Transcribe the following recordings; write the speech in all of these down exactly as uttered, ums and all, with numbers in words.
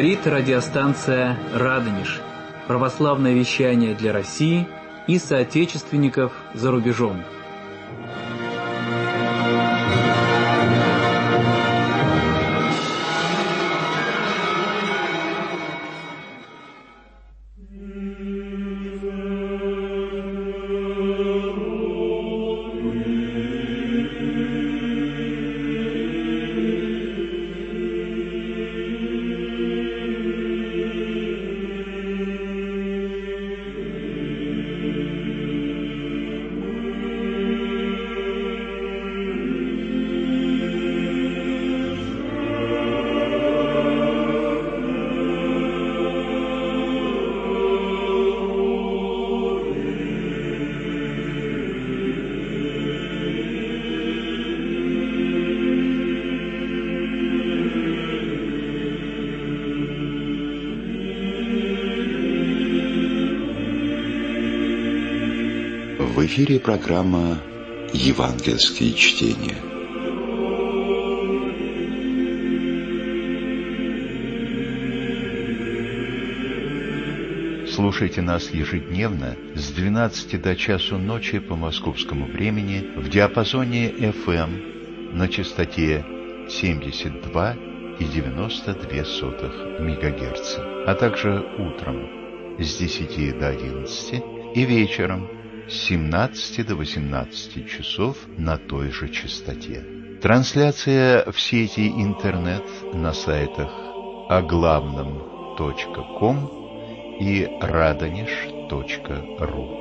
Говорит радиостанция «Радонеж». Православное вещание для России и соотечественников за рубежом. В эфире программа «Евангельские чтения». Слушайте нас ежедневно с двенадцати до часу ночи по московскому времени в диапазоне эф эм на частоте семьдесят два и девяносто две сотых мегагерца, а также утром с десяти до одиннадцати и вечером с семнадцати до восемнадцати часов на той же частоте. Трансляция в сети интернет на сайтах оглавном точка ком и радонеж точка ру.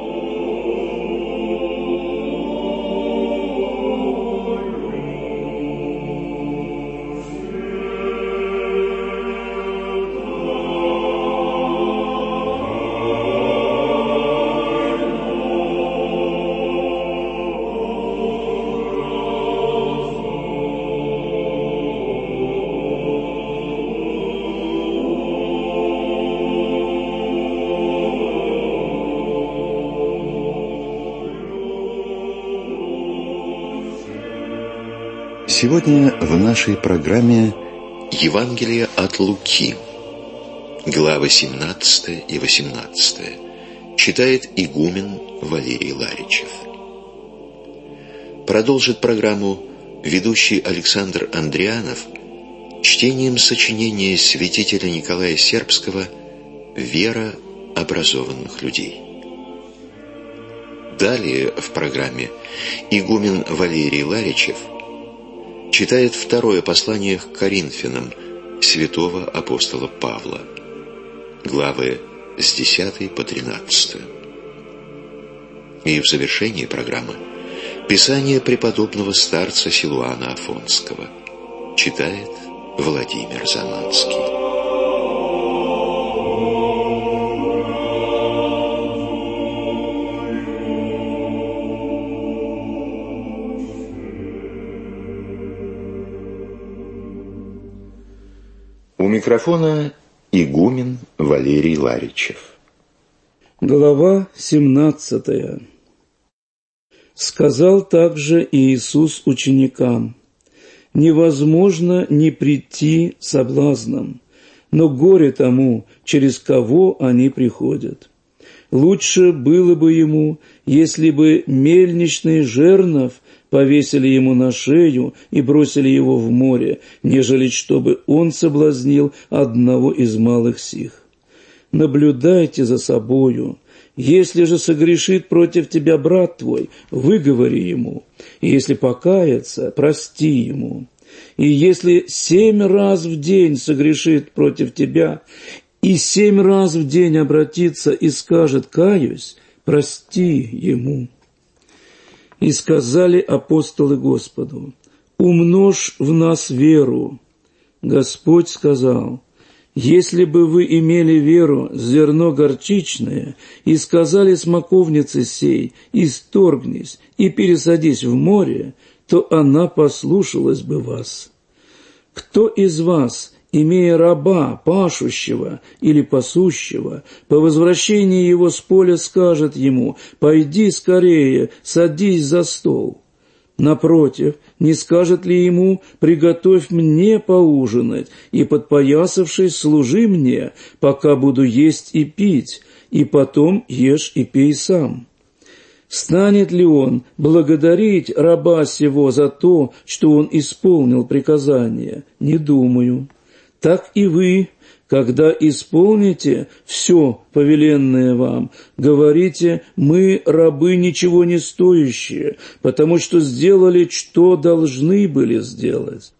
Сегодня в нашей программе Евангелие от Луки, главы семнадцатая и восемнадцатая, читает игумен Валерий Ларичев. Продолжит программу ведущий Александр Андрианов чтением сочинения святителя Николая Сербского «Вера образованных людей». Далее в программе игумен Валерий Ларичев читает второе послание к Коринфянам святого апостола Павла, главы с десятой по тринадцатую. И в завершении программы Писание преподобного старца Силуана Афонского читает Владимир Заманский. У микрофона игумен Валерий Ларичев. Глава семнадцатая. Сказал также Иисус ученикам: невозможно не прийти соблазном, но горе тому, через кого они приходят. Лучше было бы ему, если бы мельничный жернов повесили ему на шею и бросили его в море, нежели чтобы он соблазнил одного из малых сих. Наблюдайте за собою. Если же согрешит против тебя брат твой, выговори ему, и если покается, прости ему. И если семь раз в день согрешит против тебя, и семь раз в день обратится и скажет: «Каюсь», прости ему. И сказали апостолы Господу: умножь в нас веру. Господь сказал: если бы вы имели веру, зерно горчичное, и сказали смоковнице сей: исторгнись и пересадись в море, то она послушалась бы вас. Кто из вас, имея раба, пашущего или пасущего, по возвращении его с поля скажет ему: пойди скорее, садись за стол? Напротив, не скажет ли ему: «Приготовь мне поужинать, и, подпоясавшись, служи мне, пока буду есть и пить, и потом ешь и пей сам»? Станет ли он благодарить раба сего за то, что он исполнил приказание? Не думаю. Так и вы, когда исполните все повеленное вам, говорите: «Мы рабы ничего не стоящие, потому что сделали, что должны были сделать».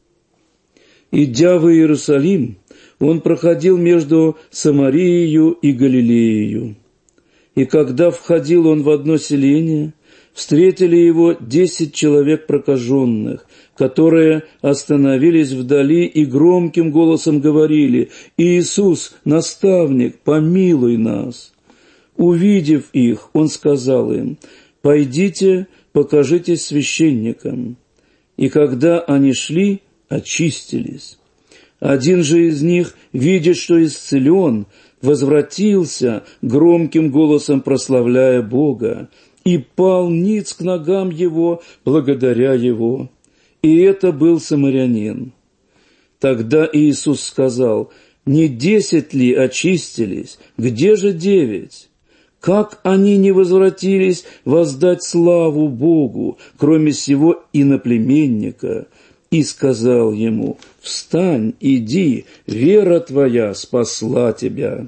Идя в Иерусалим, он проходил между Самарией и Галилеей. И когда входил он в одно селение, встретили его десять человек прокаженных, которые остановились вдали и громким голосом говорили: «Иисус, наставник, помилуй нас». Увидев их, он сказал им: «Пойдите, покажитесь священникам». И когда они шли, очистились. Один же из них, видя, что исцелен, возвратился, громким голосом прославляя Бога, и пал ниц к ногам его, благодаря его. И это был самарянин. Тогда Иисус сказал: «Не десять ли очистились? Где же девять? Как они не возвратились воздать славу Богу, кроме сего иноплеменника?» И сказал ему: «Встань, иди, вера твоя спасла тебя».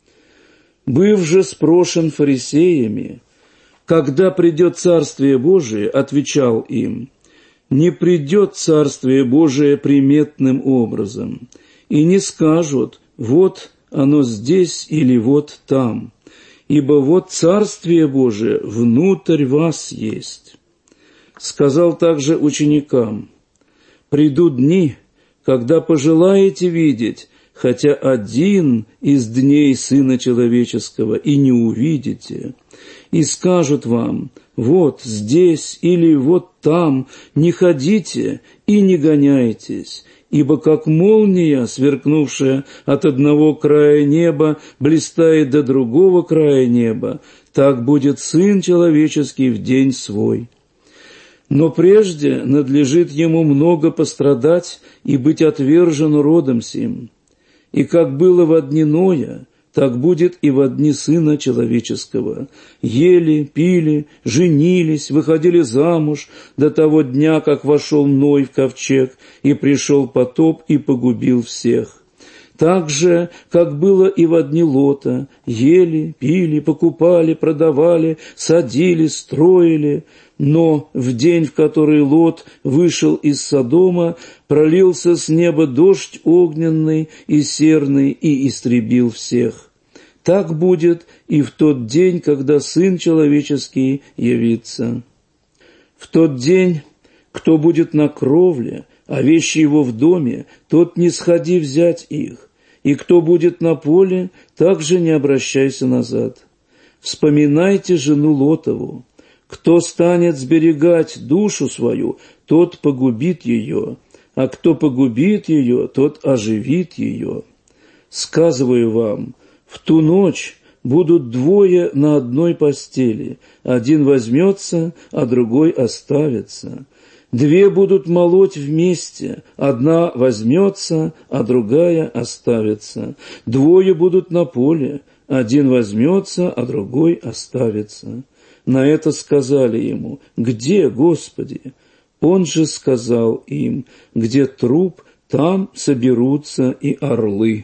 Быв же спрошен фарисеями, когда придет Царствие Божие, отвечал им: «Не придет Царствие Божие приметным образом, и не скажут: вот оно здесь или вот там, ибо вот Царствие Божие внутрь вас есть». Сказал также ученикам: «Придут дни, когда пожелаете видеть хотя один из дней Сына Человеческого, и не увидите, и скажут вам: вот здесь или вот там, не ходите и не гоняйтесь, ибо как молния, сверкнувшая от одного края неба, блистает до другого края неба, так будет Сын Человеческий в день свой. Но прежде надлежит ему много пострадать и быть отвержен родом сим. И как было во дни Ноя, так будет и во дни Сына Человеческого. Ели, пили, женились, выходили замуж до того дня, как вошел Ной в ковчег, и пришел потоп и погубил всех. Так же, как было и во дни Лота, ели, пили, покупали, продавали, садили, строили. Но в день, в который Лот вышел из Содома, пролился с неба дождь огненный и серный и истребил всех. Так будет и в тот день, когда Сын Человеческий явится. В тот день, кто будет на кровле, а вещи его в доме, тот не сходи взять их. И кто будет на поле, также не обращайся назад. Вспоминайте жену Лотову. Кто станет сберегать душу свою, тот погубит ее, а кто погубит ее, тот оживит ее. Сказываю вам, в ту ночь будут двое на одной постели, один возьмется, а другой оставится. Две будут молоть вместе, одна возьмется, а другая оставится. Двое будут на поле, один возьмется, а другой оставится». На это сказали ему: «Где, Господи?» Он же сказал им: «Где труп, там соберутся и орлы».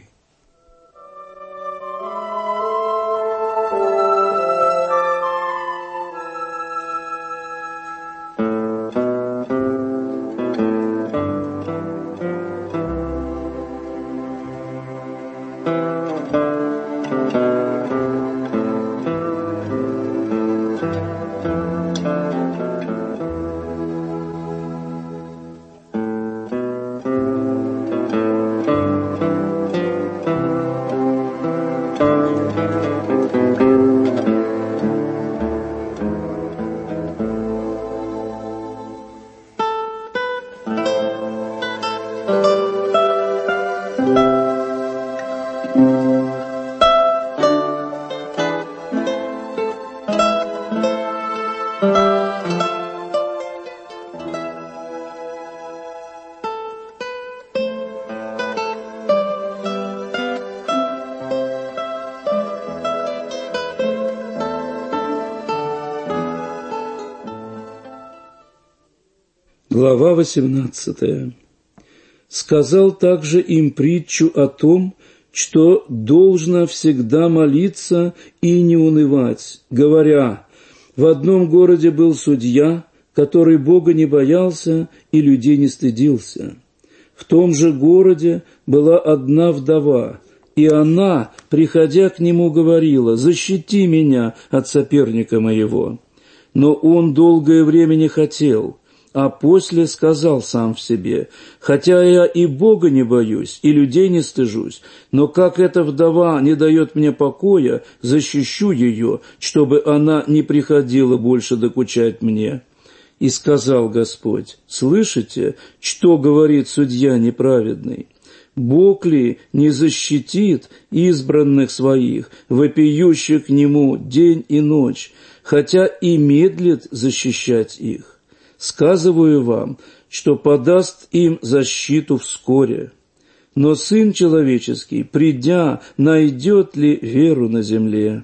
Глава восемнадцатая. Сказал также им притчу о том, что должно всегда молиться и не унывать, говоря: в одном городе был судья, который Бога не боялся и людей не стыдился. В том же городе была одна вдова, и она, приходя к нему, говорила: «Защити меня от соперника моего». Но он долгое время не хотел, а после сказал сам в себе: «Хотя я и Бога не боюсь, и людей не стыжусь, но как эта вдова не дает мне покоя, защищу ее, чтобы она не приходила больше докучать мне». И сказал Господь: «Слышите, что говорит судья неправедный? Бог ли не защитит избранных своих, вопиющих к Нему день и ночь, хотя и медлит защищать их? Сказываю вам, что подаст им защиту вскоре. Но Сын Человеческий, придя, найдет ли веру на земле?»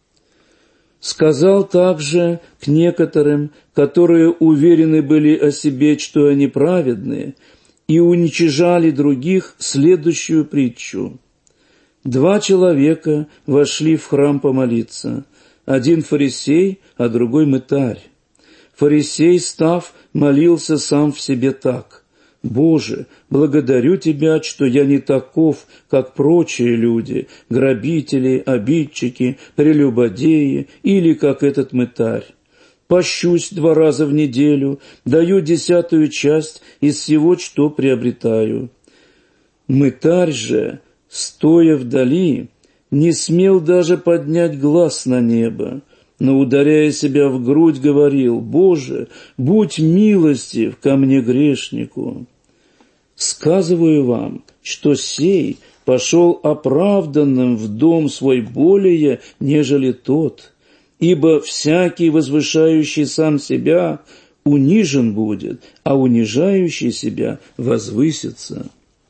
Сказал также к некоторым, которые уверены были о себе, что они праведные, и уничижали других, следующую притчу. Два человека вошли в храм помолиться, один фарисей, а другой мытарь. Фарисей, став, молился сам в себе так: «Боже, благодарю Тебя, что я не таков, как прочие люди, грабители, обидчики, прелюбодеи или как этот мытарь. Пощусь два раза в неделю, даю десятую часть из всего, что приобретаю». Мытарь же, стоя вдали, не смел даже поднять глаз на небо, но, ударяя себя в грудь, говорил: «Боже, будь милостив ко мне, грешнику». Сказываю вам, что сей пошел оправданным в дом свой более, нежели тот, ибо всякий, возвышающий сам себя, унижен будет, а унижающий себя возвысится.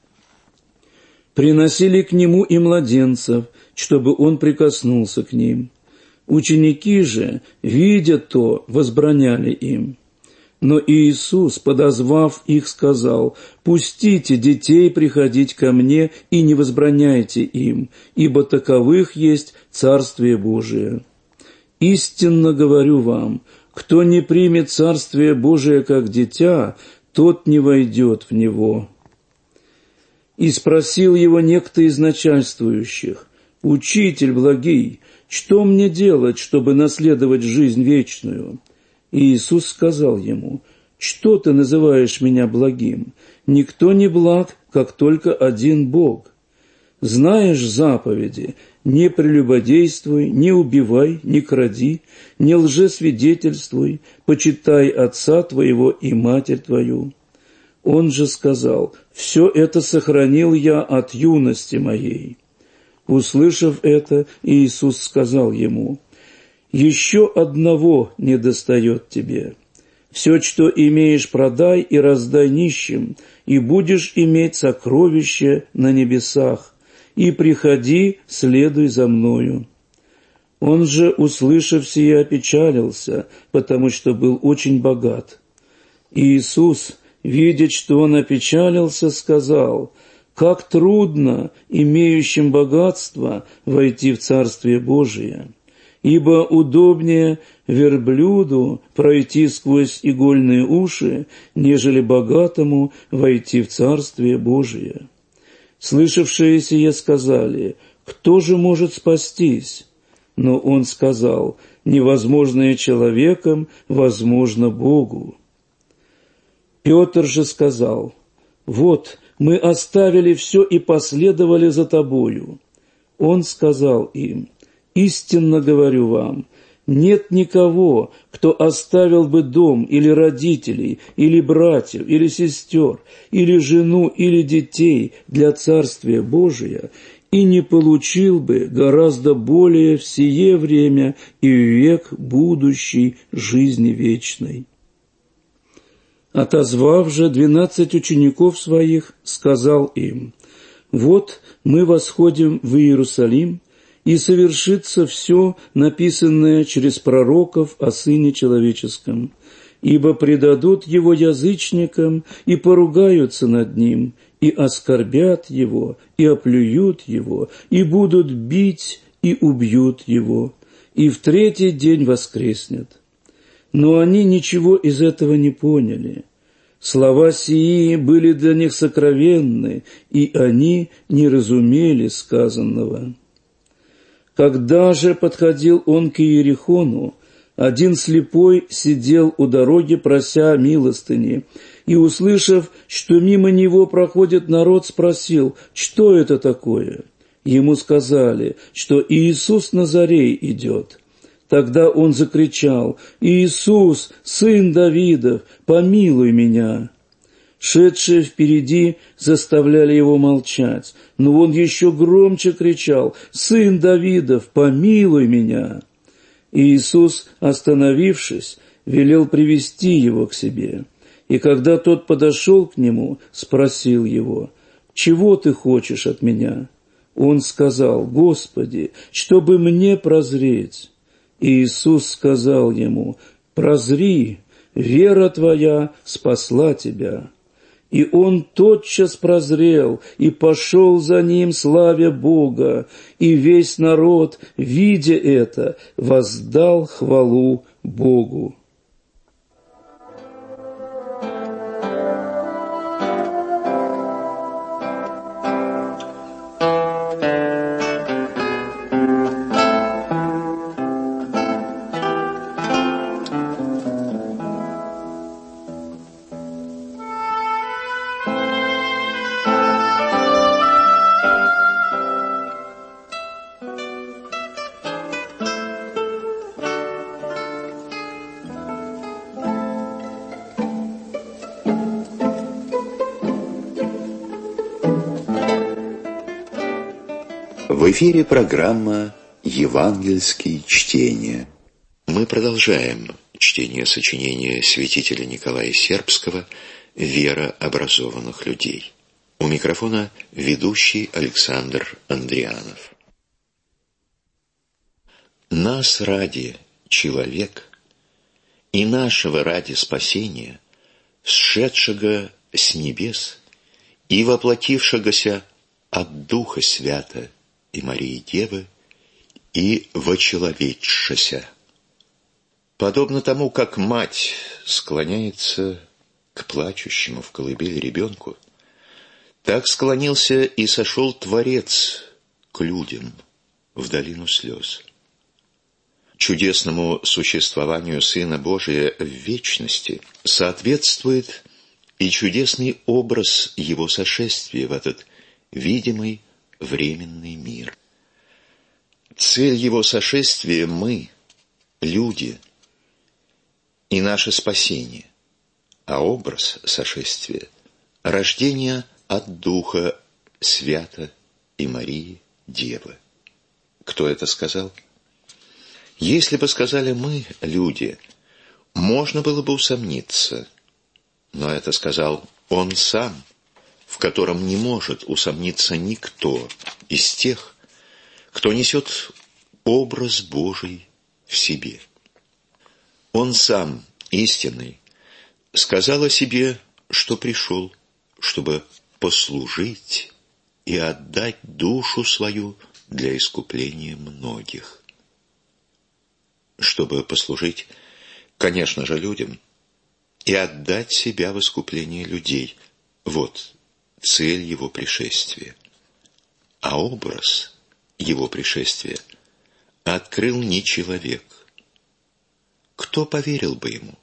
Приносили к нему и младенцев, чтобы он прикоснулся к ним. Ученики же, видя то, возбраняли им. Но Иисус, подозвав их, сказал: «Пустите детей приходить ко мне и не возбраняйте им, ибо таковых есть Царствие Божие. Истинно говорю вам, кто не примет Царствие Божие как дитя, тот не войдет в него». И спросил его некто из начальствующих: «Учитель благий, что мне делать, чтобы наследовать жизнь вечную?» И Иисус сказал ему: «Что ты называешь меня благим? Никто не благ, как только один Бог. Знаешь заповеди: не прелюбодействуй, не убивай, не кради, не лжесвидетельствуй, почитай отца твоего и матерь твою». Он же сказал: «Все это сохранил я от юности моей». Услышав это, Иисус сказал ему: «Еще одного недостает тебе. Все, что имеешь, продай и раздай нищим, и будешь иметь сокровище на небесах, и приходи, следуй за мною». Он же, услышав сие, опечалился, потому что был очень богат. Иисус, видя, что он опечалился, сказал: «Как трудно имеющим богатство войти в Царствие Божие! Ибо удобнее верблюду пройти сквозь игольные уши, нежели богатому войти в Царствие Божие». Слышавшие сие сказали: «Кто же может спастись?» Но он сказал: «Невозможное человеком возможно Богу». Петр же сказал: «Вот, мы оставили все и последовали за тобою». Он сказал им: «Истинно говорю вам, нет никого, кто оставил бы дом или родителей, или братьев, или сестер, или жену, или детей для Царствия Божия, и не получил бы гораздо более в сие время и в век будущей жизни вечной». Отозвав же двенадцать учеников своих, сказал им: «Вот мы восходим в Иерусалим, и совершится все, написанное через пророков о Сыне Человеческом. ибо предадут его язычникам и поругаются над ним, и оскорбят его, и оплюют его, и будут бить, и убьют его, и в третий день воскреснет». Но они ничего из этого не поняли. Слова сии были для них сокровенны, и они не разумели сказанного. Когда же подходил он к Иерихону, один слепой сидел у дороги, прося милостыни, и, услышав, что мимо него проходит народ, спросил: «Что это такое?» Ему сказали, что Иисус Назарей идет. Тогда он закричал: «Иисус, сын Давидов, помилуй меня!» Шедшие впереди заставляли его молчать, но он еще громче кричал: «Сын Давидов, помилуй меня!» И Иисус, остановившись, велел привести его к себе. И когда тот подошел к нему, спросил его: «Чего ты хочешь от меня?» Он сказал: «Господи, чтобы мне прозреть». И Иисус сказал ему: «Прозри, вера твоя спасла тебя». И он тотчас прозрел и пошел за ним, славя Бога, и весь народ, видя это, воздал хвалу Богу. В эфире программа «Евангельские чтения». Мы продолжаем чтение сочинения святителя Николая Сербского «Вера образованных людей». У микрофона ведущий Александр Андрианов. Нас ради человек и нашего ради спасения, сшедшего с небес и воплотившегося от Духа Свята и Марии Девы, и вочеловечшася. Подобно тому, как мать склоняется к плачущему в колыбели ребенку, так склонился и сошел Творец к людям в долину слез. Чудесному существованию Сына Божия в вечности соответствует и чудесный образ Его сошествия в этот видимый временный мир. Цель Его сошествия — мы, люди, и наше спасение, а образ сошествия — рождение от Духа Свята и Марии Девы. Кто это сказал? Если бы сказали мы, люди, можно было бы усомниться, но это сказал Он сам, в котором не может усомниться никто из тех, кто несет образ Божий в себе. Он сам, истинный, сказал о себе, что пришел, чтобы послужить и отдать душу свою для искупления многих. Чтобы послужить, конечно же, людям, и отдать себя в искупление людей. Вот цель Его пришествия. А образ Его пришествия открыл не человек. Кто поверил бы Ему?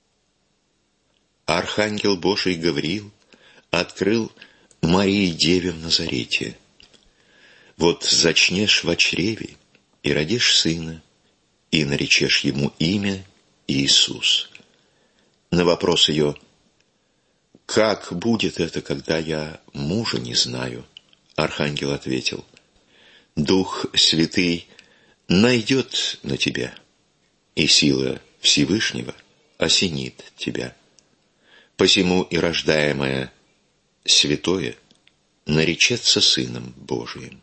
Архангел Божий Гавриил открыл Марии Деве в Назарете: «Вот зачнешь во чреве и родишь сына, и наречешь ему имя Иисус». На вопрос ее: «Как будет это, когда я мужа не знаю?» Архангел ответил: «Дух Святый найдет на тебя, и сила Всевышнего осенит тебя. Посему и рождаемое святое наречется Сыном Божиим».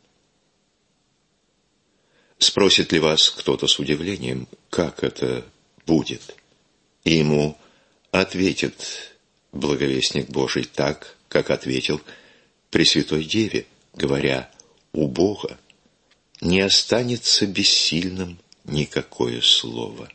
Спросит ли вас кто-то с удивлением, как это будет? И ему ответит благовестник Божий так, как ответил Пресвятой Деве, говоря: у Бога не останется бессильным никакое слово.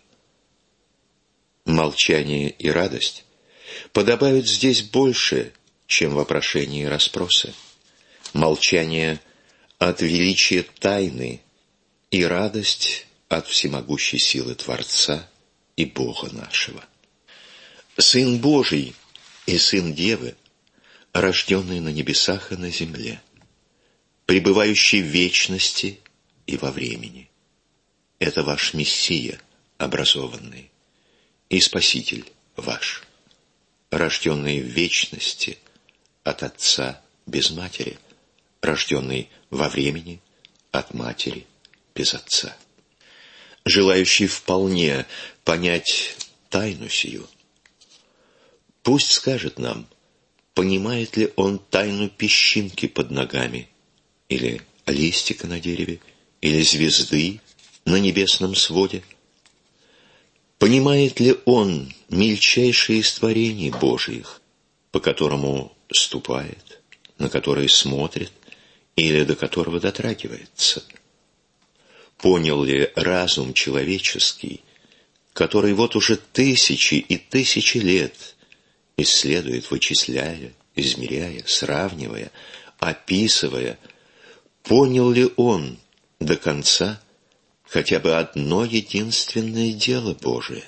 Молчание и радость подобают здесь больше, чем вопрошение и расспросы. Молчание от величия тайны и радость от всемогущей силы Творца и Бога нашего. Сын Божий и Сын Девы, рожденный на небесах и на земле, пребывающий в вечности и во времени. Это ваш Мессия, образованный, и Спаситель ваш, рожденный в вечности от Отца без матери, рожденный во времени от матери без Отца, желающий вполне понять тайну сию. Пусть скажет нам, понимает ли он тайну песчинки под ногами, или листика на дереве, или звезды на небесном своде. Понимает ли он мельчайшие из творений Божиих, по которому ступает, на которые смотрит, или до которого дотрагивается? Понял ли разум человеческий, который вот уже тысячи и тысячи лет исследует, вычисляя, измеряя, сравнивая, описывая, понял ли он до конца хотя бы одно единственное дело Божие?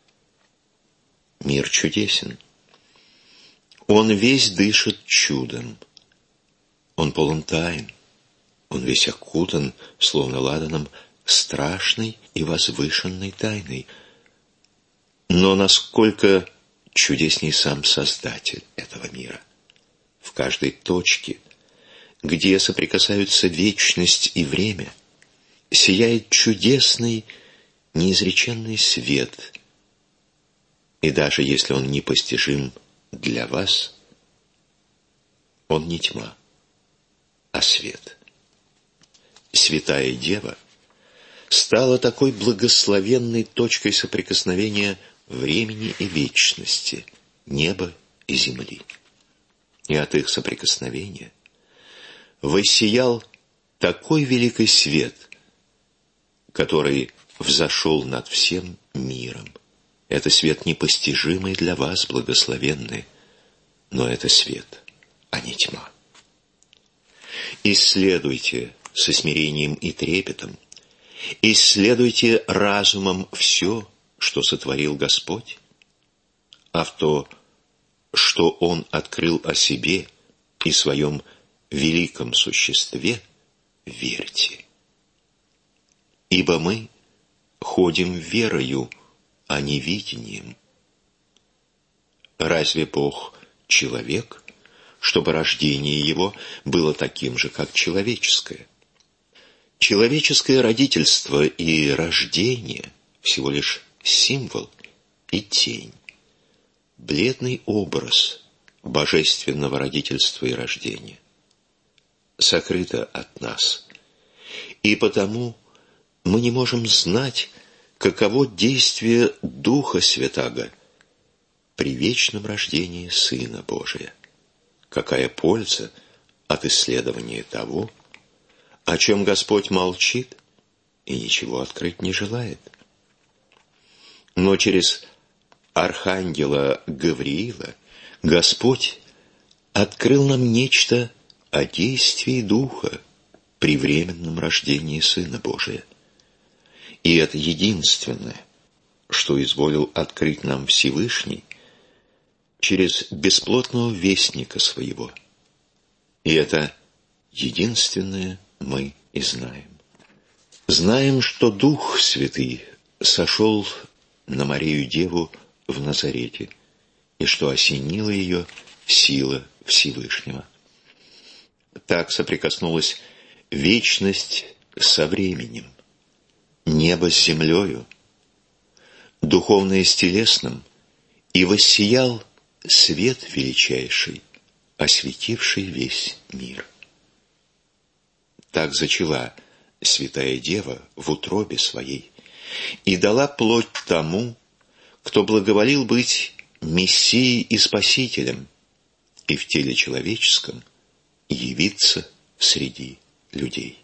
Мир чудесен. Он весь дышит чудом. Он полон тайн. Он весь окутан, словно ладаном, страшной и возвышенной тайной. Но насколько чудесней сам Создатель этого мира. В каждой точке, где соприкасаются вечность и время, сияет чудесный, неизреченный свет. И даже если он непостижим для вас, он не тьма, а свет. Святая Дева стала такой благословенной точкой соприкосновения времени и вечности, неба и земли. И от их соприкосновения воссиял такой великий свет, который взошел над всем миром. Это свет непостижимый для вас, благословенный, но это свет, а не тьма. Исследуйте со смирением и трепетом, исследуйте разумом все, что сотворил Господь, а в то, что Он открыл о себе и своем великом существе, верьте. Ибо мы ходим верою, а не видением. Разве Бог человек, чтобы рождение его было таким же, как человеческое? Человеческое родительство и рождение всего лишь символ и тень, бледный образ божественного родительства и рождения, сокрыто от нас, и потому мы не можем знать, каково действие Духа Святаго при вечном рождении Сына Божия, какая польза от исследования того, о чем Господь молчит и ничего открыть не желает. Но через архангела Гавриила Господь открыл нам нечто о действии Духа при временном рождении Сына Божия. И это единственное, что изволил открыть нам Всевышний через бесплотного вестника своего. И это единственное мы и знаем. Знаем, что Дух Святый сошел на Марию Деву в Назарете, и что осенила ее сила Всевышнего. Так соприкоснулась вечность со временем, небо с землею, духовное с телесным, и воссиял свет величайший, осветивший весь мир. Так зачала Святая Дева в утробе своей и дала плоть тому, кто благоволил быть Мессией и Спасителем, и в теле человеческом явиться среди людей.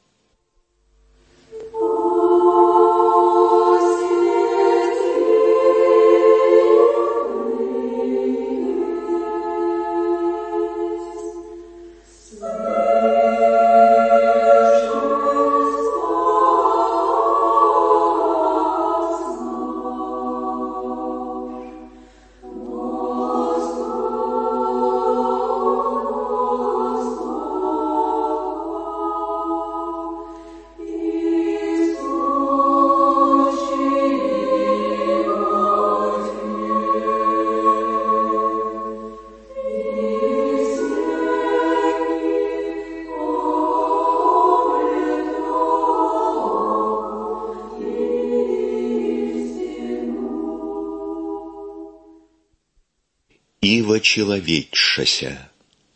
И вочеловечшася.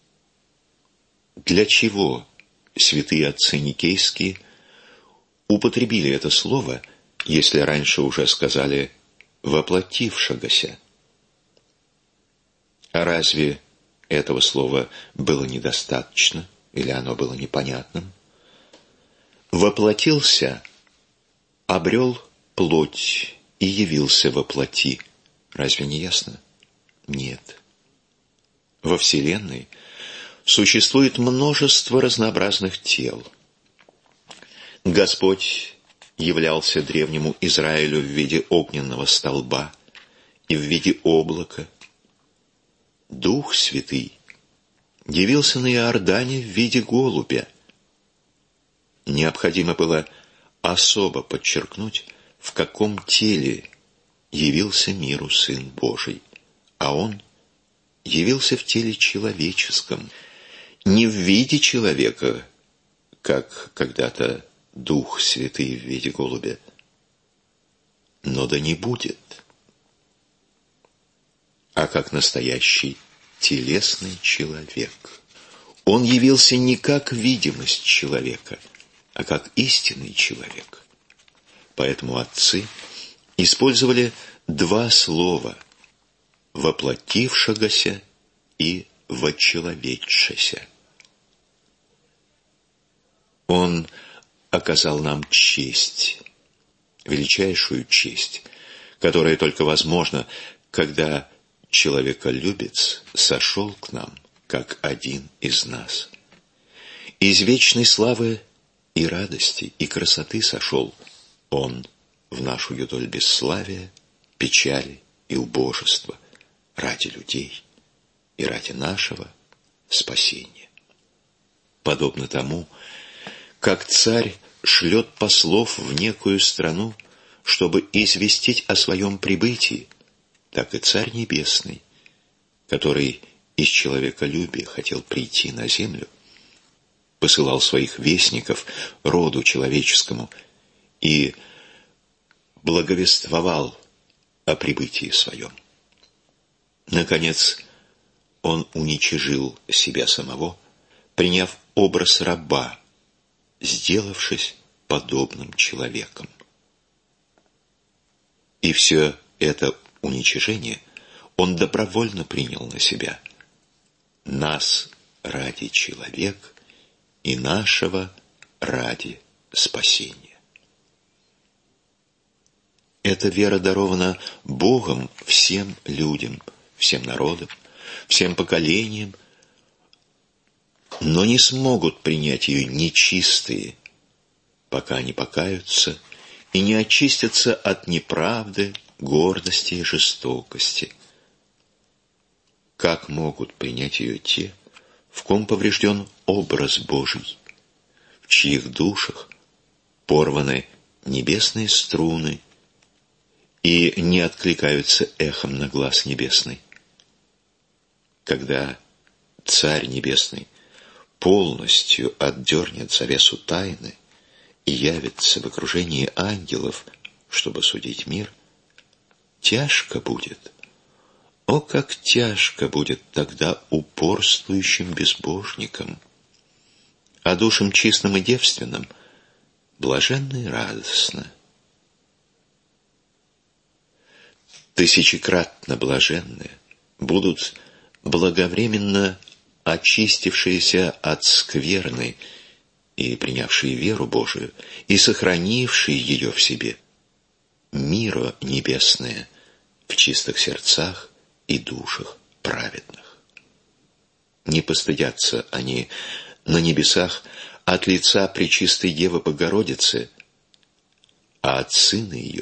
Для чего святые отцы никейские употребили это слово, если раньше уже сказали «воплотившегося»? А разве этого слова было недостаточно, или оно было непонятным? «Воплотился» обрел плоть и явился во плоти. Разве не ясно? Нет. Во Вселенной существует множество разнообразных тел. Господь являлся древнему Израилю в виде огненного столба и в виде облака. Дух Святый явился на Иордане в виде голубя. Необходимо было особо подчеркнуть, в каком теле явился миру Сын Божий, а Он явился в теле человеческом, не в виде человека, как когда-то Дух Святый в виде голубя, но да не будет, а как настоящий телесный человек. Он явился не как видимость человека, а как истинный человек. Поэтому отцы использовали два слова «воплотившегося» и «вочеловечшася». Он оказал нам честь, величайшую честь, которая только возможна, когда человеколюбец сошел к нам, как один из нас. Из вечной славы и радости, и красоты сошел Он в нашу юдоль бесславия, печали и убожества, ради людей и ради нашего спасения. Подобно тому, как царь шлет послов в некую страну, чтобы известить о своем прибытии, так и Царь Небесный, который из человеколюбия хотел прийти на землю, посылал своих вестников роду человеческому и благовествовал о прибытии своем. Наконец, он уничижил себя самого, приняв образ раба, сделавшись подобным человеком. И все это уничижение он добровольно принял на себя. Нас ради человека и нашего ради спасения. Эта вера дарована Богом всем людям, всем народам, всем поколениям, но не смогут принять ее нечистые, пока не покаются и не очистятся от неправды, гордости и жестокости. Как могут принять ее те, в ком поврежден образ Божий, в чьих душах порваны небесные струны и не откликаются эхом на глас небесный? Когда Царь Небесный полностью отдернет завесу тайны и явится в окружении ангелов, чтобы судить мир, тяжко будет, о, как тяжко будет тогда упорствующим безбожникам, а душам чистым и девственным блаженно и радостно. тысячекратно блаженны будут благовременно очистившиеся от скверны и принявшие веру Божию, и сохранившие ее в себе, миро небесное в чистых сердцах и душах праведных. Не постыдятся они на небесах от лица Пречистой Девы Богородицы, а от Сына ее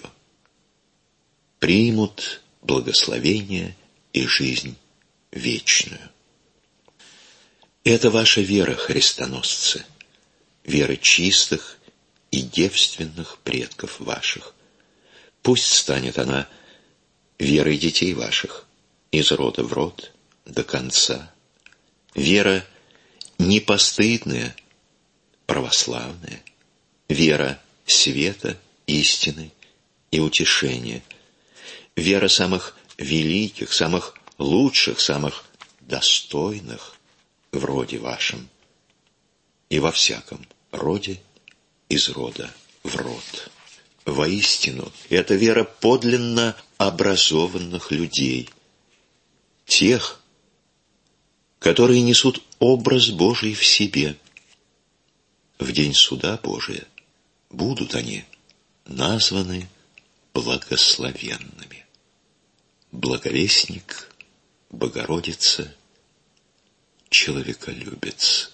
примут благословение и жизнь вечную. Это ваша вера, христоносцы, вера чистых и девственных предков ваших. Пусть станет она верой детей ваших, из рода в род до конца. Вера непостыдная, православная, вера света, истины и утешения, вера самых великих, самых лучших, самых достойных в роде вашем и во всяком роде из рода в род. Воистину, это вера подлинно образованных людей, тех, которые несут образ Божий в себе. В день суда Божия будут они названы благословенными. Благовестник, Богородица, человеколюбец.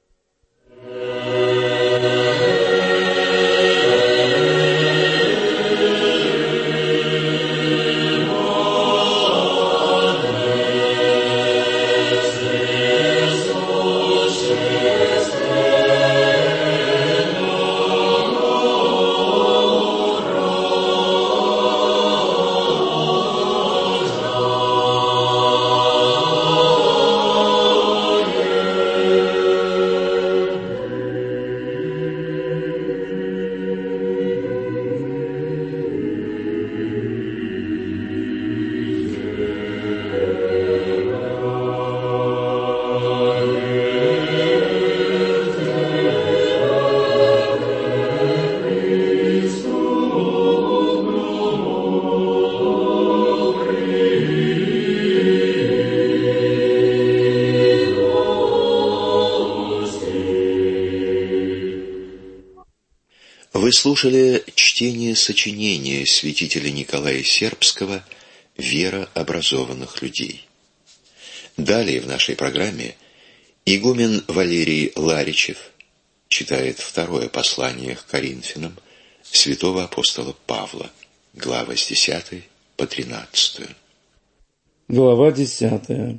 Вы слушали чтение сочинения святителя Николая Сербского «Вера образованных людей». Далее в нашей программе игумен Валерий Ларичев читает второе послание к Коринфянам святого апостола Павла, глава с десятой по тринадцатую. Глава десятая.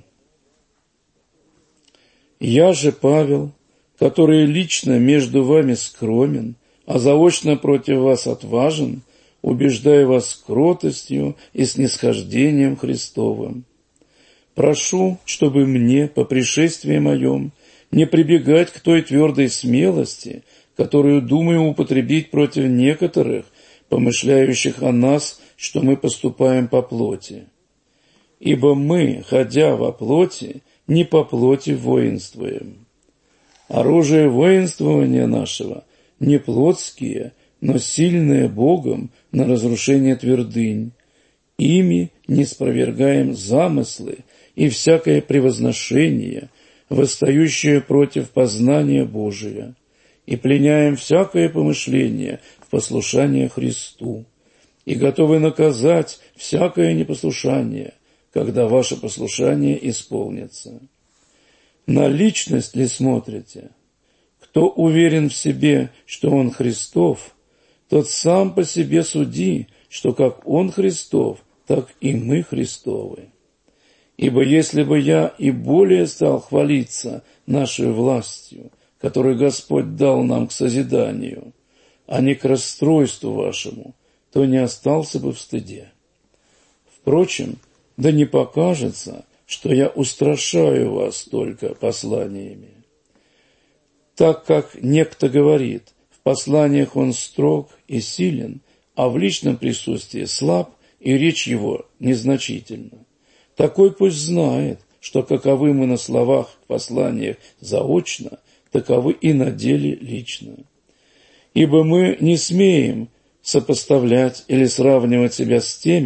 «Я же, Павел, который лично между вами скромен, а заочно против вас отважен, убеждаю вас кротостью и снисхождением Христовым. Прошу, чтобы мне, по пришествии моем, не прибегать к той твердой смелости, которую думаю употребить против некоторых, помышляющих о нас, что мы поступаем по плоти. Ибо мы, ходя во плоти, не по плоти воинствуем. Оружие воинствования нашего не плотские, но сильные Богом на разрушение твердынь. Ими не спровергаем замыслы и всякое превозношение, восстающее против познания Божия, и пленяем всякое помышление в послушание Христу, и готовы наказать всякое непослушание, когда ваше послушание исполнится. На личность ли смотрите? Кто уверен в себе, что он Христов, тот сам по себе суди, что как он Христов, так и мы Христовы. Ибо если бы я и более стал хвалиться нашей властью, которую Господь дал нам к созиданию, а не к расстройству вашему, то не остался бы в стыде. Впрочем, да не покажется, что я устрашаю вас только посланиями. Так как некто говорит, в посланиях он строг и силен, а в личном присутствии слаб, и речь его незначительна. Такой пусть знает, что каковы мы на словах в посланиях заочно, таковы и на деле лично. Ибо мы не смеем сопоставлять или сравнивать себя с теми,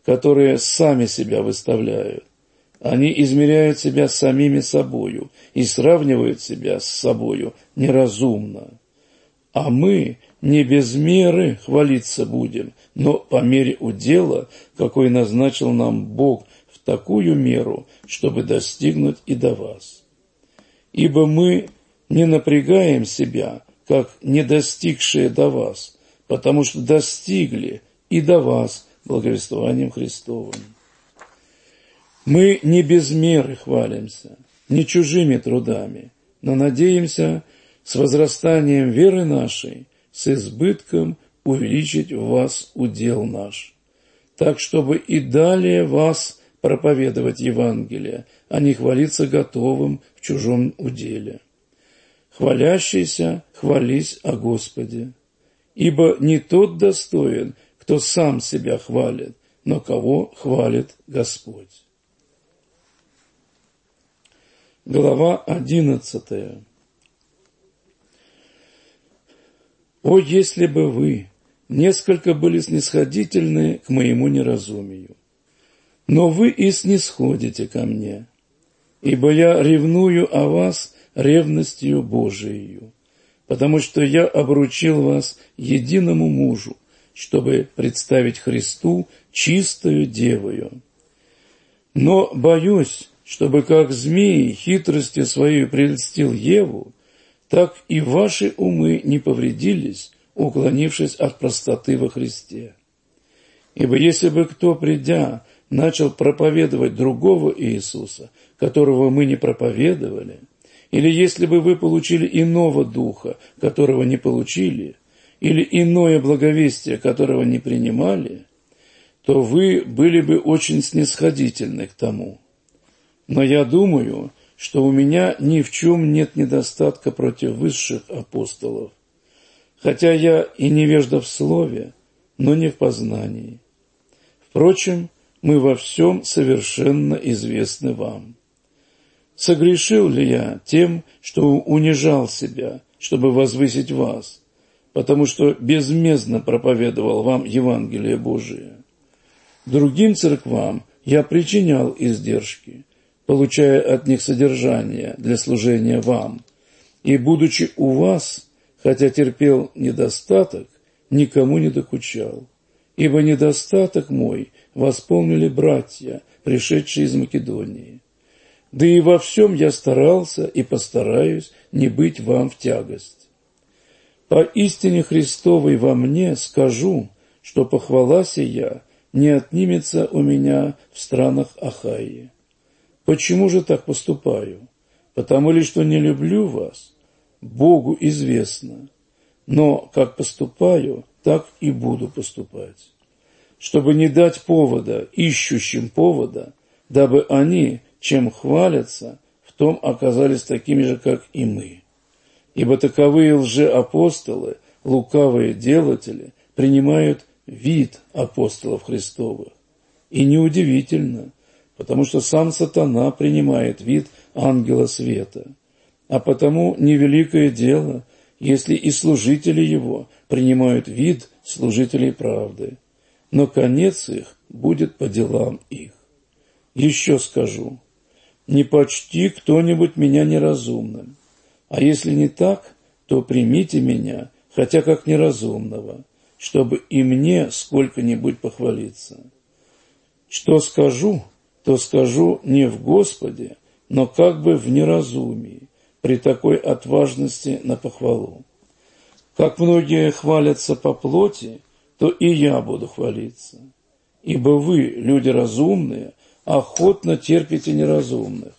которые сами себя выставляют. Они измеряют себя самими собою и сравнивают себя с собою неразумно. А мы не без меры хвалиться будем, но по мере удела, какой назначил нам Бог, в такую меру, чтобы достигнуть и до вас. Ибо мы не напрягаем себя, как не достигшие до вас, потому что достигли и до вас благовествованием Христовым. Мы не без меры хвалимся, не чужими трудами, но надеемся с возрастанием веры нашей, с избытком увеличить в вас удел наш, так, чтобы и далее вас проповедовать Евангелие, а не хвалиться готовым в чужом уделе. Хвалящийся, хвались о Господе, ибо не тот достоин, кто сам себя хвалит, но кого хвалит Господь. Глава одиннадцатая. «О, если бы вы несколько были снисходительны к моему неразумию, но вы и снисходите ко мне, ибо я ревную о вас ревностью Божией, потому что я обручил вас единому мужу, чтобы представить Христу чистою девою. Но боюсь, чтобы как змей хитростью своей прельстил Еву, так и ваши умы не повредились, уклонившись от простоты во Христе. Ибо если бы кто, придя, начал проповедовать другого Иисуса, которого мы не проповедовали, или если бы вы получили иного духа, которого не получили, или иное благовестие, которого не принимали, то вы были бы очень снисходительны к тому. Но я думаю, что у меня ни в чем нет недостатка против высших апостолов, хотя я и невежда в слове, но не в познании. Впрочем, мы во всем совершенно известны вам. Согрешил ли я тем, что унижал себя, чтобы возвысить вас, потому что безмездно проповедовал вам Евангелие Божие? Другим церквам я причинял издержки, получая от них содержание для служения вам, и, будучи у вас, хотя терпел недостаток, никому не докучал, ибо недостаток мой восполнили братья, пришедшие из Македонии. Да и во всем я старался и постараюсь не быть вам в тягость. По истине Христовой во мне скажу, что похвала сия не отнимется у меня в странах Ахайи. Почему же так поступаю? Потому ли, что не люблю вас? Богу известно. Но как поступаю, так и буду поступать. Чтобы не дать повода ищущим повода, дабы они, чем хвалятся, в том оказались такими же, как и мы. Ибо таковые лжеапостолы, лукавые делатели, принимают вид апостолов Христовых. И неудивительно, потому что сам сатана принимает вид ангела света. А потому невеликое дело, если и служители его принимают вид служителей правды. Но конец их будет по делам их. Еще скажу, не почти кто-нибудь меня неразумным, а если не так, то примите меня, хотя как неразумного, чтобы и мне сколько-нибудь похвалиться. Что скажу, то скажу не в Господе, но как бы в неразумии, при такой отважности на похвалу. Как многие хвалятся по плоти, то и я буду хвалиться. Ибо вы, люди разумные, охотно терпите неразумных.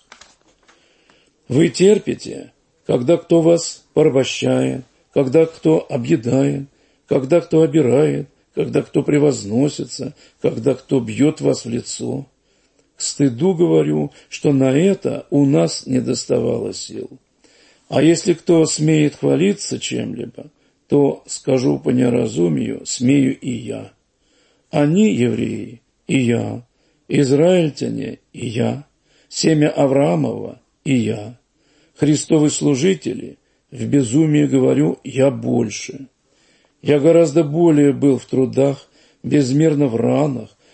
Вы терпите, когда кто вас порабощает, когда кто объедает, когда кто обирает, когда кто превозносится, когда кто бьет вас в лицо. К стыду говорю, что на это у нас не доставало сил. А если кто смеет хвалиться чем-либо, то, скажу по неразумию, смею и я. Они, евреи, и я, израильтяне, и я, семя Авраамова, и я, Христовы служители, в безумии говорю, я больше. Я гораздо более был в трудах, безмерно в ранах,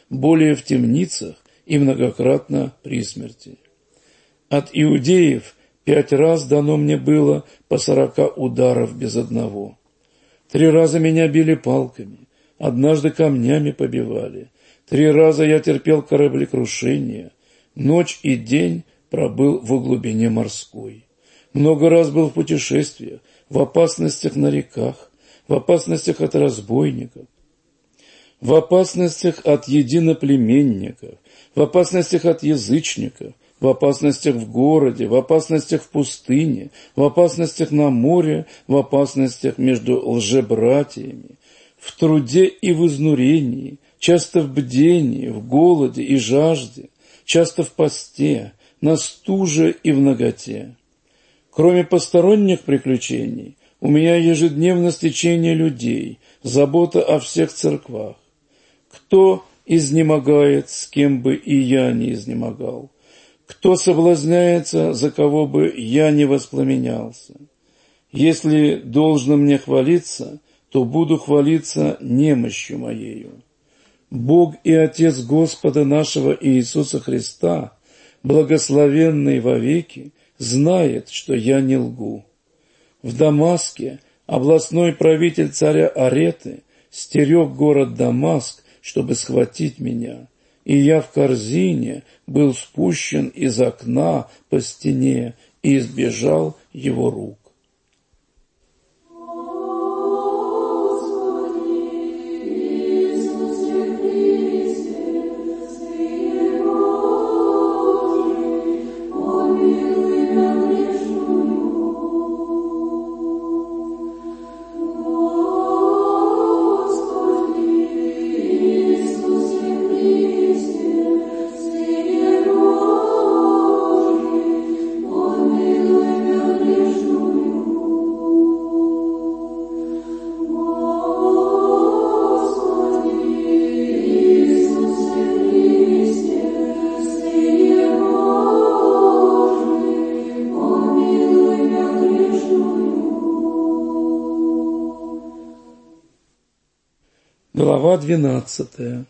более в темницах и многократно при смерти. От иудеев пять раз дано мне было по сорока ударов без одного. Три раза меня били палками, однажды камнями побивали. Три раза я терпел кораблекрушение, ночь и день пробыл в глубине морской. Много раз был в путешествиях, в опасностях на реках, в опасностях от разбойников, в опасностях от единоплеменников, в опасностях от язычников, в опасностях в городе, в опасностях в пустыне, в опасностях на море, в опасностях между лжебратьями, в труде и в изнурении, часто в бдении, в голоде и жажде, часто в посте, на стуже и в наготе. Кроме посторонних приключений, у меня ежедневно стечение людей, забота о всех церквах. Кто изнемогает, с кем бы и я не изнемогал? Кто соблазняется, за кого бы я не воспламенялся? Если должно мне хвалиться, то буду хвалиться немощью моею. Бог и Отец Господа нашего Иисуса Христа, благословенный вовеки, знает, что я не лгу. В Дамаске областной правитель царя Ареты стерег город Дамаск, чтобы схватить меня, и я в корзине был спущен из окна по стене и избежал его рук. Глава двенадцатая.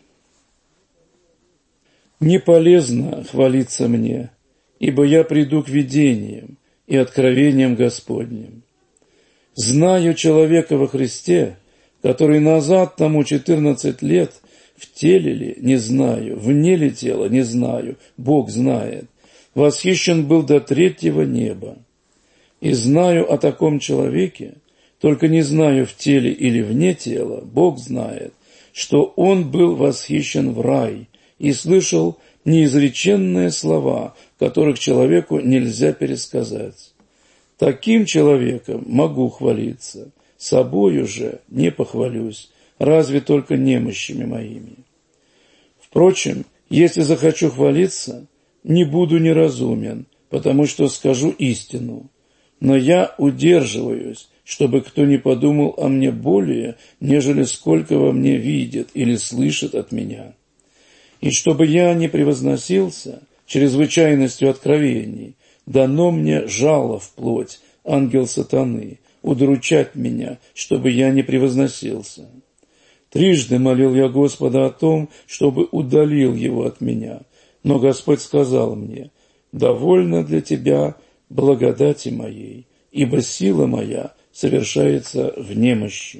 Не полезно хвалиться мне, ибо я приду к видениям и откровениям Господним. Знаю человека во Христе, который назад тому четырнадцать лет, в теле ли, не знаю, вне ли тела, не знаю, Бог знает, восхищен был до третьего неба. И знаю о таком человеке, только не знаю, в теле или вне тела, Бог знает, что он был восхищен в рай и слышал неизреченные слова, которых человеку нельзя пересказать. Таким человеком могу хвалиться, собою же не похвалюсь, разве только немощами моими. Впрочем, если захочу хвалиться, не буду неразумен, потому что скажу истину, но я удерживаюсь, чтобы кто не подумал о мне более, нежели сколько во мне видит или слышит от меня. И чтобы я не превозносился чрезвычайностью откровений, дано мне жало в плоть, ангел сатаны, удручать меня, чтобы я не превозносился. Трижды молил я Господа о том, чтобы удалил его от меня, но Господь сказал мне: «Довольно для тебя благодати моей, ибо сила моя совершается в немощи».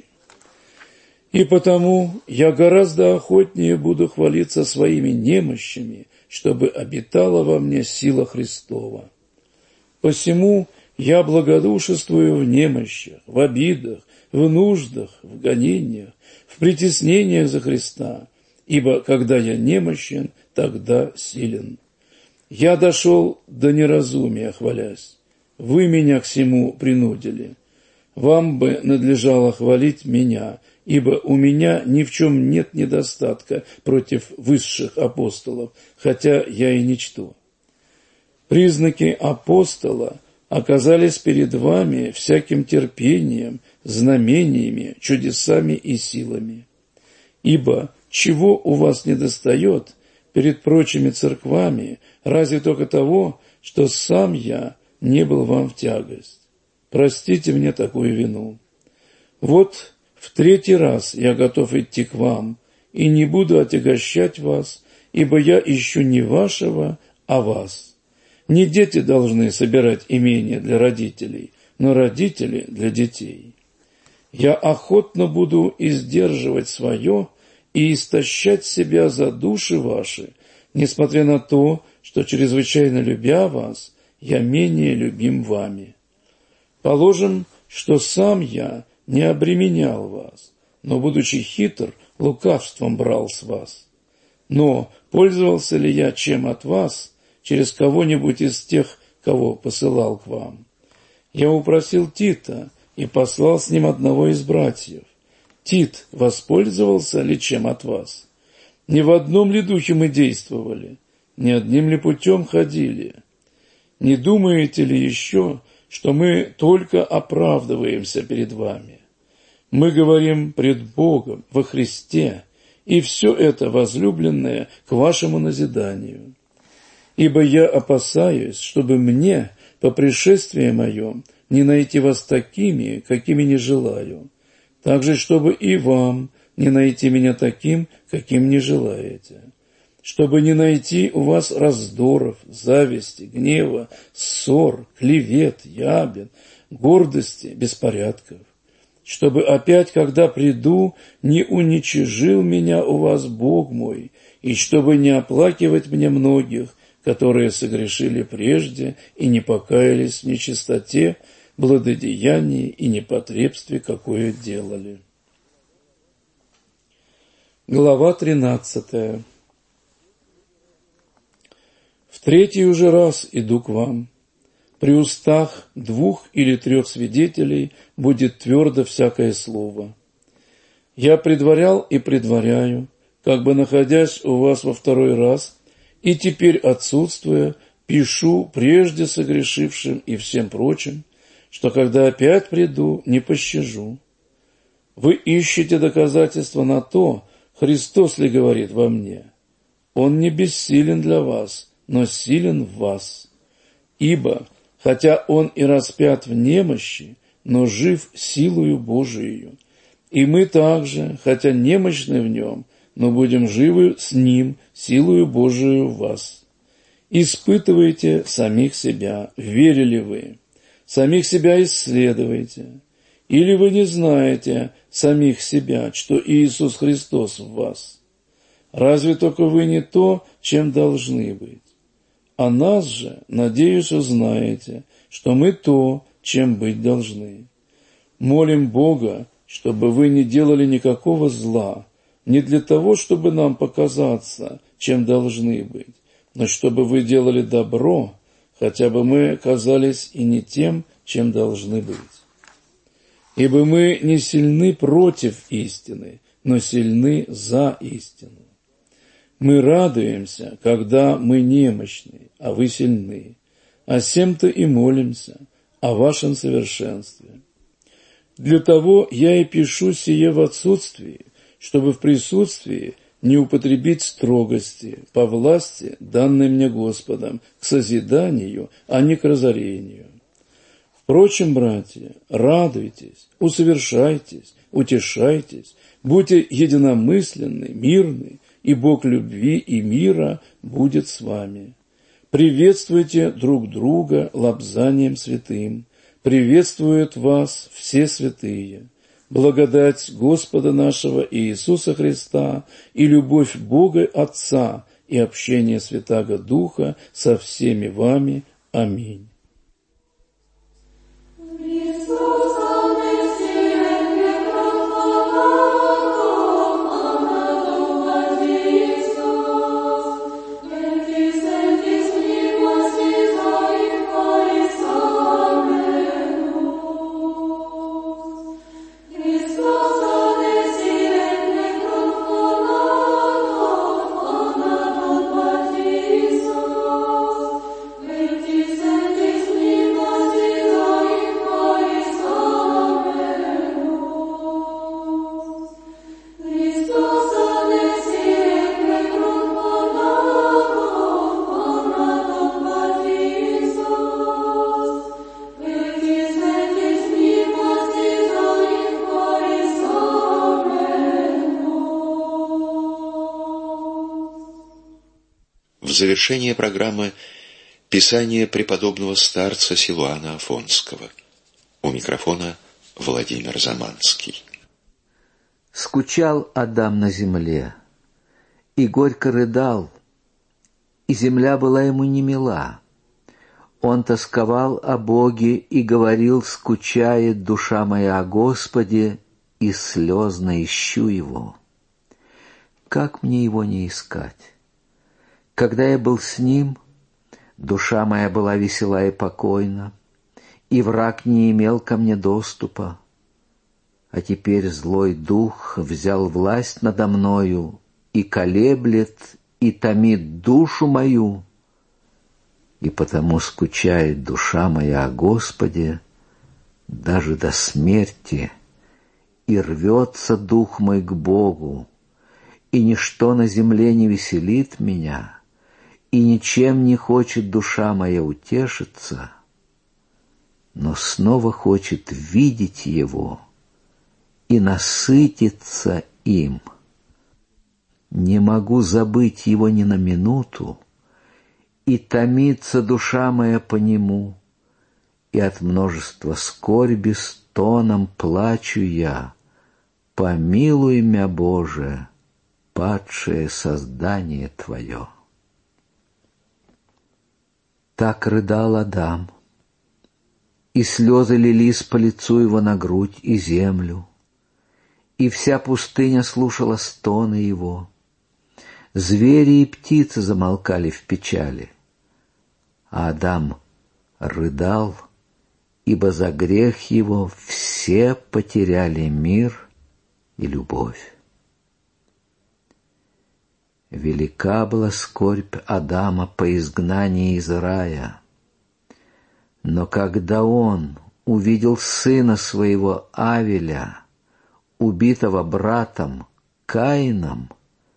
И потому я гораздо охотнее буду хвалиться своими немощами, чтобы обитала во мне сила Христова. Посему я благодушествую в немощах, в обидах, в нуждах, в гонениях, в притеснениях за Христа, ибо когда я немощен, тогда силен. Я дошел до неразумия, хвалясь. Вы меня к сему принудили. Вам бы надлежало хвалить меня, ибо у меня ни в чем нет недостатка против высших апостолов, хотя я и ничто. Признаки апостола оказались перед вами всяким терпением, знамениями, чудесами и силами. Ибо чего у вас недостает перед прочими церквами, разве только того, что сам я не был вам в тягость. Простите мне такую вину. Вот в третий раз я готов идти к вам, и не буду отягощать вас, ибо я ищу не вашего, а вас. Не дети должны собирать имения для родителей, но родители для детей. Я охотно буду издерживать свое и истощать себя за души ваши, несмотря на то, что, чрезвычайно любя вас, я менее любим вами. Положим, что сам я не обременял вас, но, будучи хитр, лукавством брал с вас. Но пользовался ли я чем от вас, через кого-нибудь из тех, кого посылал к вам? Я упросил Тита и послал с ним одного из братьев. Тит воспользовался ли чем от вас? Не в одном ли духе мы действовали? Не одним ли путем ходили? Не думаете ли еще, что мы только оправдываемся перед вами? Мы говорим пред Богом во Христе, и все это, возлюбленное, к вашему назиданию. Ибо я опасаюсь, чтобы мне, по пришествии моем, не найти вас такими, какими не желаю, также, чтобы и вам не найти меня таким, каким не желаете, чтобы не найти у вас раздоров, зависти, гнева, ссор, клевет, ябед, гордости, беспорядков, чтобы опять, когда приду, не уничижил меня у вас Бог мой, и чтобы не оплакивать мне многих, которые согрешили прежде и не покаялись в нечистоте, блудодеянии и непотребстве, какое делали. Глава тринадцатая. В третий уже раз иду к вам. При устах двух или трех свидетелей будет твердо всякое слово. Я предварял и предваряю, как бы находясь у вас во второй раз, и теперь, отсутствуя, пишу прежде согрешившим и всем прочим, что когда опять приду, не пощажу. Вы ищете доказательства на то, Христос ли говорит во мне. Он не бессилен для вас, но силен в вас. Ибо, хотя Он и распят в немощи, но жив силою Божией. И мы также, хотя немощны в Нем, но будем живы с Ним силою Божией в вас. Испытывайте самих себя, верили вы. Самих себя исследуйте. Или вы не знаете самих себя, что Иисус Христос в вас? Разве только вы не то, чем должны быть? А нас же, надеюсь, узнаете, что мы то, чем быть должны. Молим Бога, чтобы вы не делали никакого зла, не для того, чтобы нам показаться, чем должны быть, но чтобы вы делали добро, хотя бы мы оказались и не тем, чем должны быть. Ибо мы не сильны против истины, но сильны за истину. Мы радуемся, когда мы немощны, а вы сильны, а сем-то и молимся о вашем совершенстве. Для того я и пишу сие в отсутствии, чтобы в присутствии не употребить строгости по власти, данной мне Господом, к созиданию, а не к разорению. Впрочем, братья, радуйтесь, усовершайтесь, утешайтесь, будьте единомысленны, мирны, и Бог любви и мира будет с вами. Приветствуйте друг друга лобзанием святым, приветствуют вас все святые. Благодать Господа нашего Иисуса Христа и любовь Бога Отца и общение Святаго Духа со всеми вами. Аминь. Senti в завершение программы писание преподобного старца Силуана Афонского. У микрофона Владимир Заманский. Скучал Адам на земле, и горько рыдал, и земля была ему не мила. Он тосковал о Боге и говорил: скучает душа моя о Господе, и слезно ищу Его. Как мне Его не искать? Когда я был с Ним, душа моя была весела и покойна, и враг не имел ко мне доступа. А теперь злой дух взял власть надо мною и колеблет, и томит душу мою. И потому скучает душа моя о Господе даже до смерти, и рвется дух мой к Богу, и ничто на земле не веселит меня, и ничем не хочет душа моя утешиться, но снова хочет видеть Его и насытиться им. Не могу забыть Его ни на минуту, и томится душа моя по Нему, и от множества скорби стоном плачу я: помилуй мя, Боже, падшее создание Твое. Так рыдал Адам, и слезы лились по лицу его на грудь и землю, и вся пустыня слушала стоны его. Звери и птицы замолкали в печали, а Адам рыдал, ибо за грех его все потеряли мир и любовь. Велика была скорбь Адама по изгнании из рая, но когда он увидел сына своего Авеля, убитого братом Каином,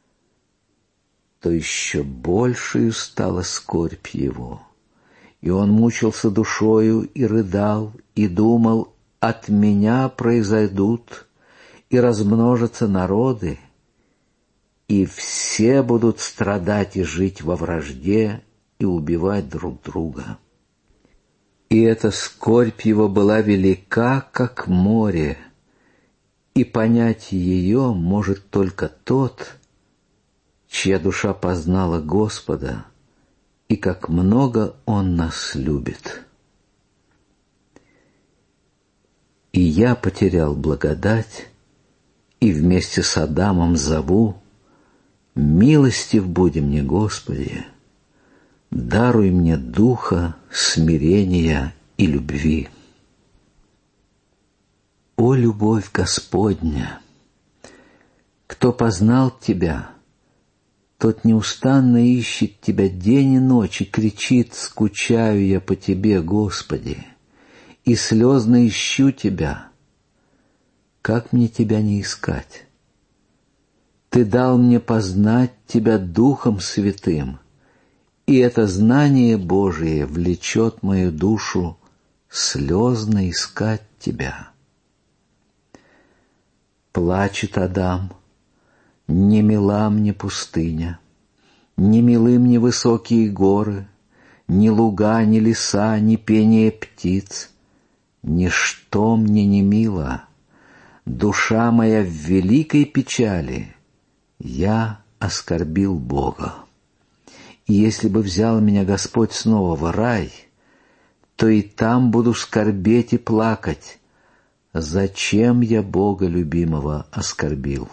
то еще большею стала скорбь его, и он мучился душою и рыдал, и думал: от меня произойдут и размножатся народы, и все будут страдать и жить во вражде и убивать друг друга. И эта скорбь его была велика, как море, и понять ее может только тот, чья душа познала Господа, и как много Он нас любит. И я потерял благодать, и вместе с Адамом зову: милостив буди мне, Господи, даруй мне духа смирения и любви. О, любовь Господня! Кто познал Тебя, тот неустанно ищет Тебя день и ночь и кричит: скучаю я по Тебе, Господи, и слезно ищу Тебя. Как мне Тебя не искать? Ты дал мне познать Тебя Духом Святым, и это знание Божие влечет мою душу слезно искать Тебя. Плачет Адам: не мила мне пустыня, не милы мне высокие горы, ни луга, ни леса, ни пение птиц. Ничто мне не мило, душа моя в великой печали, я оскорбил Бога. И если бы взял меня Господь снова в рай, то и там буду скорбеть и плакать: зачем я Бога любимого оскорбил?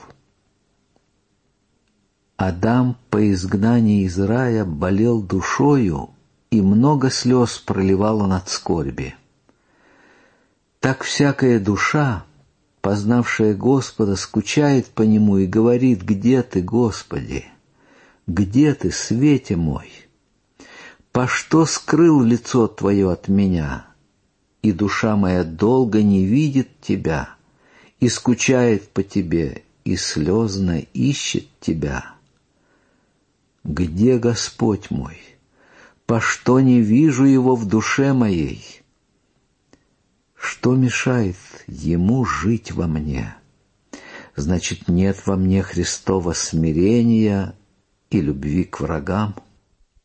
Адам по изгнании из рая болел душою, и много слез проливал он от скорби. Так всякая душа, познавшая Господа, скучает по Нему и говорит: где Ты, Господи? Где Ты, свете мой? По что скрыл лицо Твое от меня? И душа моя долго не видит Тебя, и скучает по Тебе, и слезно ищет Тебя. Где Господь мой? По что не вижу Его в душе моей? Что мешает Ему жить во мне? Значит, нет во мне Христова смирения и любви к врагам.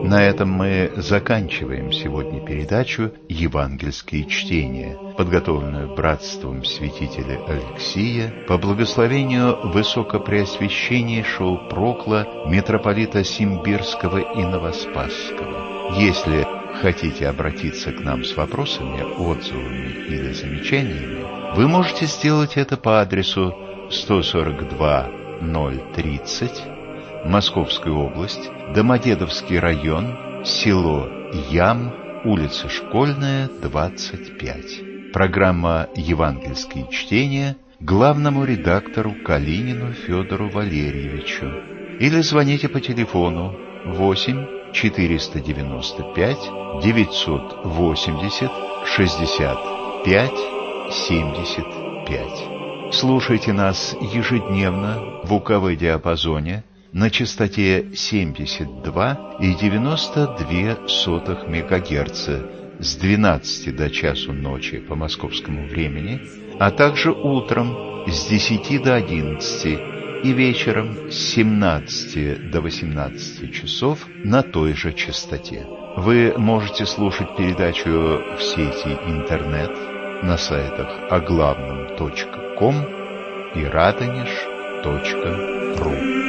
На этом мы заканчиваем сегодня передачу «Евангельские чтения», подготовленную братством святителя Алексия по благословению высокопреосвященнейшего Прокла митрополита Симбирского и Новоспасского. Если хотите обратиться к нам с вопросами, отзывами или замечаниями, вы можете сделать это по адресу сто сорок два ноль тридцать, Московская область, Домодедовский район, село Ям, улица Школьная, двадцать пять. Программа «Евангельские чтения» главному редактору Калинину Федору Валерьевичу. Или звоните по телефону восемь четыреста девяносто пять девятьсот восемьдесят шестьдесят пять семьдесят пять. Слушайте нас ежедневно в УКВ диапазоне на частоте семьдесят два и девяносто две сотых мегагерца с двенадцати до часу ночи по московскому времени, а также утром с десяти до одиннадцати и вечером с семнадцати до восемнадцати часов на той же частоте. Вы можете слушать передачу в сети интернет на сайтах оглавном точка ком и радонеж точка ру.